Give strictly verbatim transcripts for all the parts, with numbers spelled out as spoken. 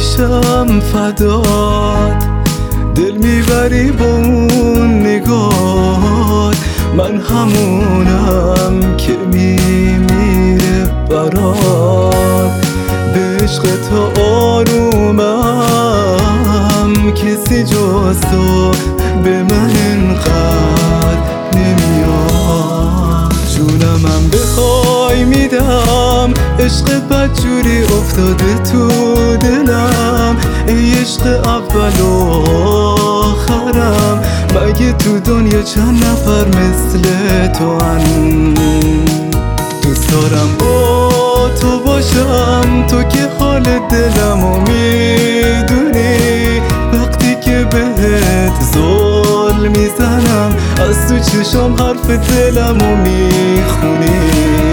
میشم فدات، دل میبری با اون نگات. من همونم که میمیره برات، به عشق تو آرومم، کسی جز تو به من انقدر نمیاد. جونمم بخوای میدم، عشق بدجوری افتاده تو دلم. ای عشق اول و آخرم، مگه تو دنیا چند نفر مثل تو هن؟ دوست دارم با تو باشم، تو که حال دلمو میدونی. وقتی که بهت زل میزنم، از تو چشم حرف دلمو میخونی.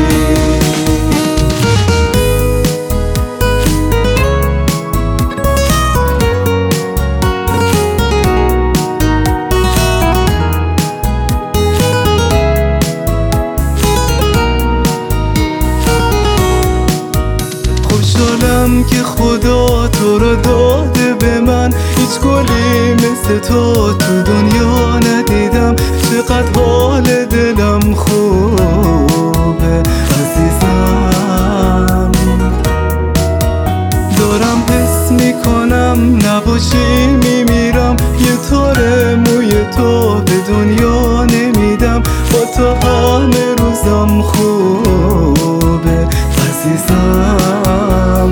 خوشحالم که خدا تو رو داده به من، هیچ گلی مثل تو تو دنیا ندیدم. چقدر حال دلم خوبه عزیزم، دارم حس میکنم نباشی میمیرم. یه تار موی تو به دنیا نمیدم، با تو همه روزم خوبه عزیزم.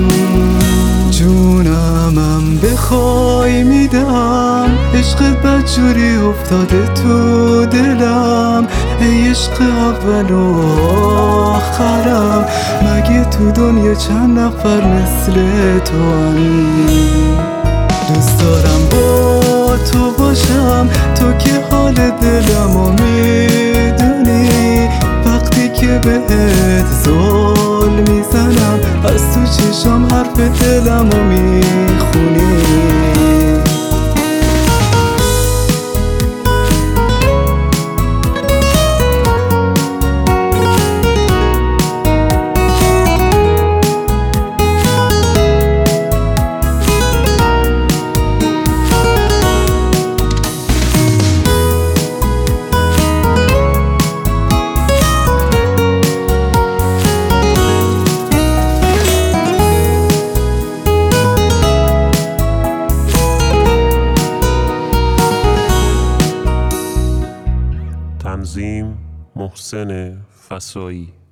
جونمم بخوای میدم، عشق بدجوری افتاده تو دلم. ای عشق اول و آخرم، مگه تو دنیا چند نفر مثل تو هن؟ دوست دارم با تو باشم، تو که حال دلمو میدونی. وقتی که بهت زل میزنم، از تو چشم حرف دلمو میخونی. تنظیم محسن فسایی.